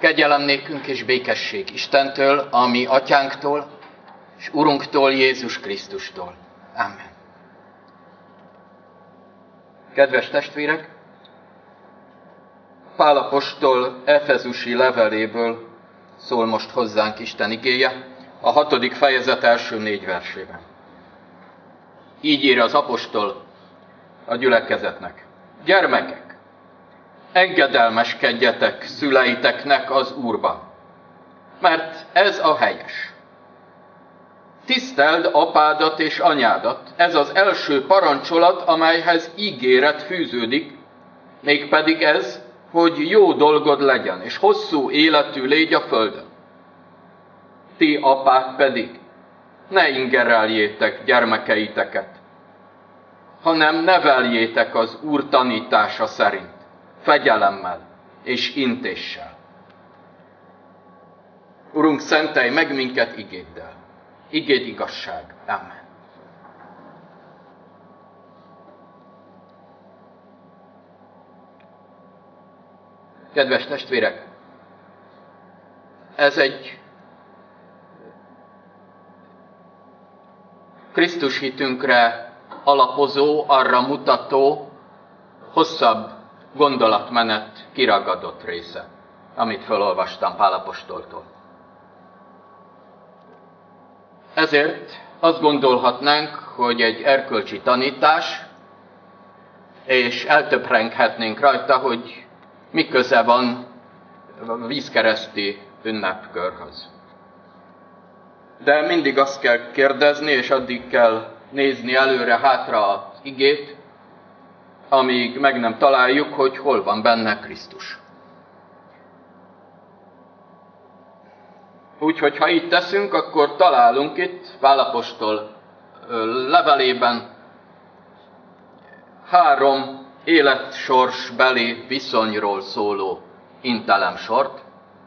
Kegyelem nékünk és békesség Istentől, a mi atyánktól, és Urunktól, Jézus Krisztustól. Amen. Kedves testvérek, Pál apostol efezusi leveléből szól most hozzánk Isten igéje, a 6. fejezet első 4 versében. Így ír az apostol a gyülekezetnek. Gyermekek, engedelmeskedjetek szüleiteknek az Úrban, mert ez a helyes. Tiszteld apádat és anyádat, ez az első parancsolat, amelyhez ígéret fűződik, mégpedig ez, hogy jó dolgod legyen, és hosszú életű légy a földön. Ti apák pedig ne ingereljétek gyermekeiteket, hanem neveljétek az Úr tanítása szerint, fegyelemmel és intéssel. Urunk, szentelj meg minket igéddel. Igéd igazság. Amen. Kedves testvérek, ez egy Krisztus hitünkre alapozó, arra mutató, hosszabb gondolatmenet kiragadott része, amit felolvastam Pál apostoltól. Ezért azt gondolhatnánk, hogy egy erkölcsi tanítás, és eltöprenghetnénk rajta, hogy mi köze van a vízkereszti ünnepkörhöz. De mindig azt kell kérdezni, és addig kell nézni előre-hátra az igét, amíg meg nem találjuk, hogy hol van benne Krisztus. Úgyhogy ha így teszünk, akkor találunk itt Pál apostol levelében 3 életsorsbeli viszonyról szóló intelemsort.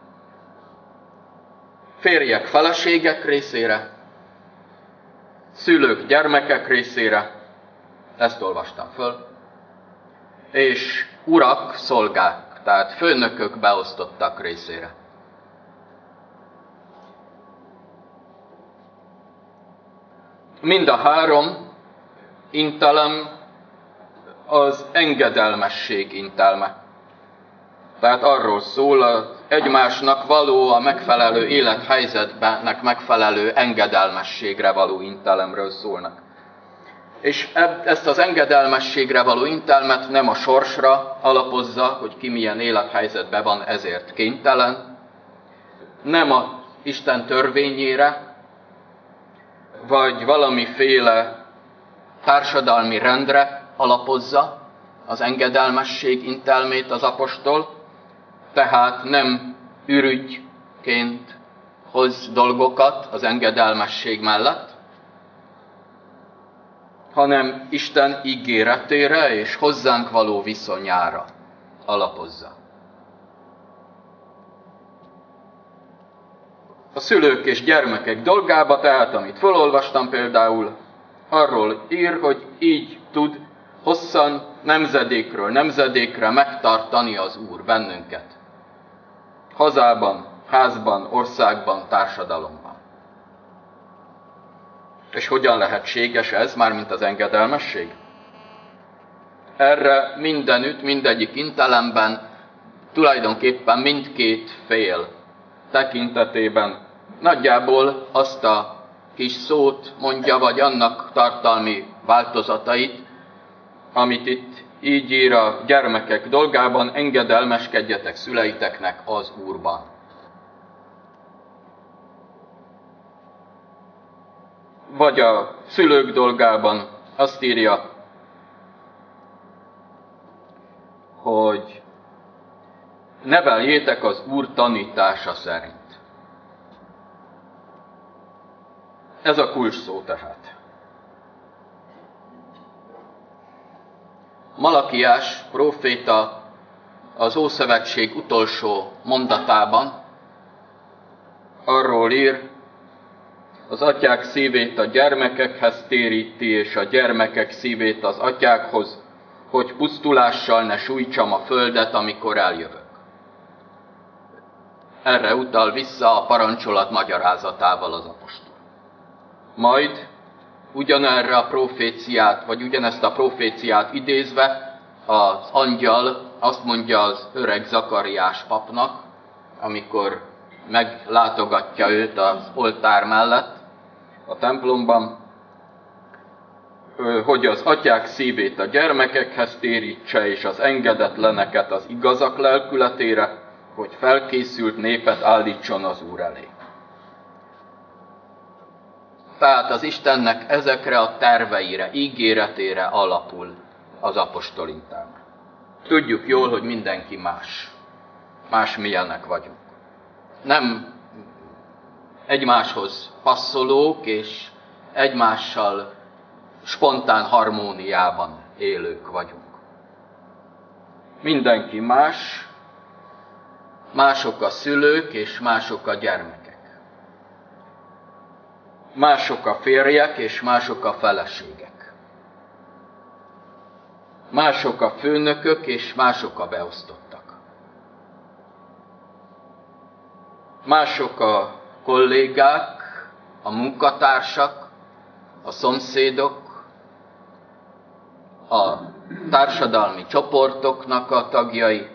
Férjek feleségek részére, szülők gyermekek részére, ezt olvastam föl, és urak, szolgák, tehát főnökök beosztottak részére. Mind a 3 intelem az engedelmesség intelme. Tehát arról szól, az egymásnak való, a megfelelő élethelyzetnek megfelelő engedelmességre való intelemről szólnak. És ezt az engedelmességre való intelmet nem a sorsra alapozza, hogy ki milyen élethelyzetben van, ezért kénytelen, nem a Isten törvényére, vagy valamiféle társadalmi rendre alapozza az engedelmesség intelmét az apostol, tehát nem ürügyként hoz dolgokat az engedelmesség mellett, hanem Isten ígéretére és hozzánk való viszonyára alapozza. A szülők és gyermekek dolgába, tehát amit felolvastam például, arról ír, hogy így tud hosszan nemzedékről nemzedékre megtartani az Úr bennünket. Hazában, házban, országban, társadalomban. És hogyan lehetséges ez, mármint az engedelmesség? Erre mindenütt, mindegyik intelemben tulajdonképpen mindkét fél tekintetében nagyjából azt a kis szót mondja, vagy annak tartalmi változatait, amit itt így ír a gyermekek dolgában, engedelmeskedjetek szüleiteknek az Úrban. Vagy a szülők dolgában azt írja, hogy neveljétek az Úr tanítása szerint. Ez a kulcs szó tehát. Malakiás próféta az Ószövetség utolsó mondatában arról ír, az atyák szívét a gyermekekhez téríti, és a gyermekek szívét az atyákhoz, hogy pusztulással ne sújtsam a földet, amikor eljövök. Erre utal vissza a parancsolat magyarázatával az apostol. Majd ugyanerre a proféciát, vagy ugyanezt a proféciát idézve az angyal azt mondja az öreg Zakariás papnak, amikor meglátogatja őt az oltár mellett a templomban, hogy az atyák szívét a gyermekekhez térítse, és az engedetleneket az igazak lelkületére, hogy felkészült népet állítson az Úr elé. Tehát az Istennek ezekre a terveire, ígéretére alapul az apostolintán. Tudjuk jól, hogy mindenki más milyenek vagyunk. Nem egymáshoz passzolók és egymással spontán harmóniában élők vagyunk. Mindenki más, mások a szülők és mások a gyermekek. Mások a férjek és mások a feleségek. Mások a főnökök és mások a beosztottak. Mások a kollégák, a munkatársak, a szomszédok, a társadalmi csoportoknak a tagjai,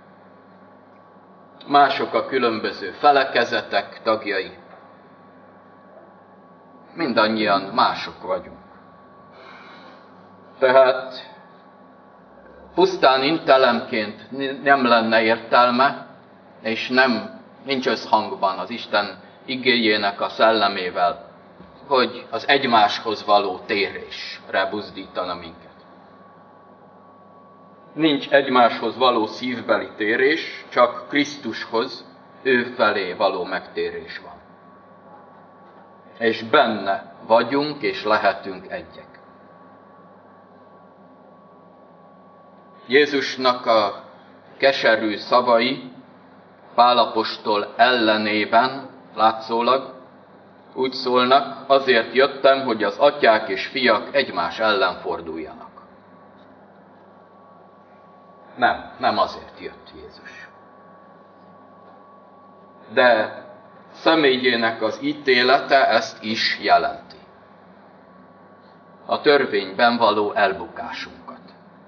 mások a különböző felekezetek tagjai. Mindannyian mások vagyunk. Tehát pusztán intelemként nem lenne értelme, és nincs összhangban az Isten igéjének a szellemével, hogy az egymáshoz való térésre buzdítana minket. Nincs egymáshoz való szívbeli térés, csak Krisztushoz, ő felé való megtérés van. És benne vagyunk és lehetünk egyek. Jézusnak a keserű szavai Pál apostol ellenében látszólag úgy szólnak: azért jöttem, hogy az atyák és fiak egymás ellen forduljanak. Nem azért jött Jézus. De személyének az ítélete ezt is jelenti. A törvényben való elbukásunkat.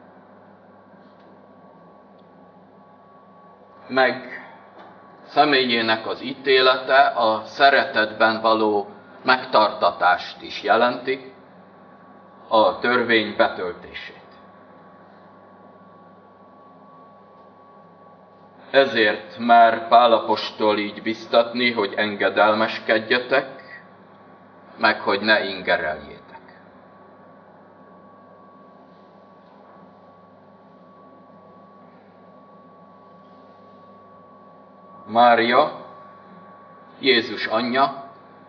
Meg személyének az ítélete a szeretetben való megtartatást is jelenti, a törvény betöltését. Ezért már Pál apostol így biztatni, hogy engedelmeskedjetek, meg hogy ne ingereljétek. Mária, Jézus anyja,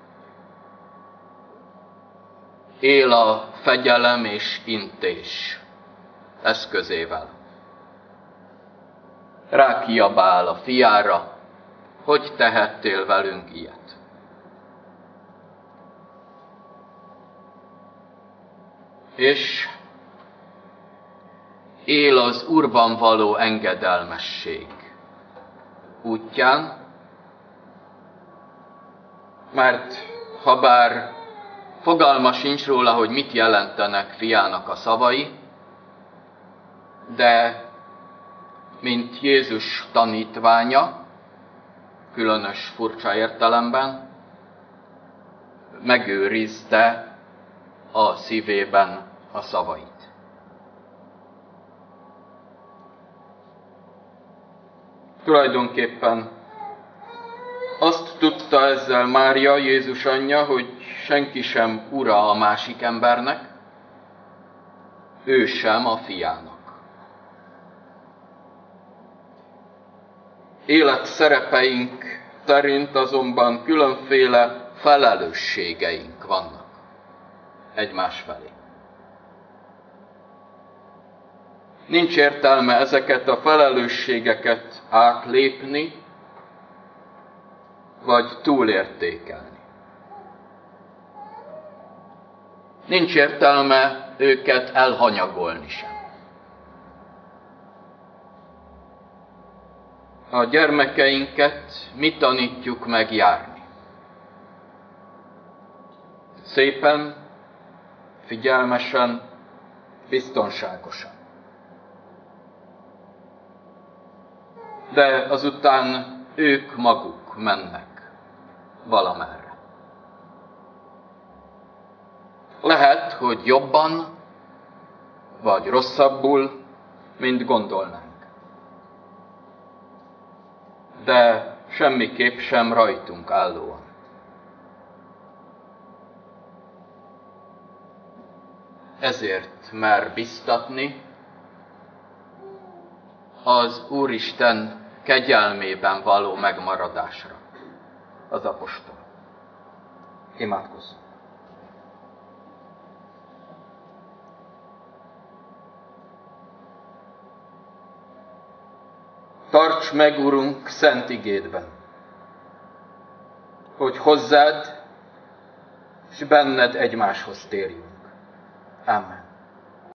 él a fegyelem és intés eszközével. Rákiabál a fiára, hogy tehettél velünk ilyet. És él az Úrban való engedelmesség útján, mert habár fogalma sincs róla, hogy mit jelentenek fiának a szavai, de mint Jézus tanítványa, különös furcsa értelemben, megőrizte a szívében a szavait. Tulajdonképpen azt tudta ezzel Mária, Jézus anyja, hogy senki sem ura a másik embernek, ő sem a fiának. Életszerepeink szerint azonban különféle felelősségeink vannak egymás felé. Nincs értelme ezeket a felelősségeket átlépni, vagy túlértékelni. Nincs értelme őket elhanyagolni sem. a gyermekeinket mi tanítjuk meg járni. Szépen, figyelmesen, biztonságosan. De azután ők maguk mennek valamerre. Lehet, hogy jobban vagy rosszabbul, mint gondolnánk. De semmiképp sem rajtunk állóan. Ezért mer biztatni az Úristen kegyelmében való megmaradásra az apostol. Imádkozzunk. Tarts meg, Urunk, szent igédben, hogy hozzád és benned egymáshoz térjünk. Amen.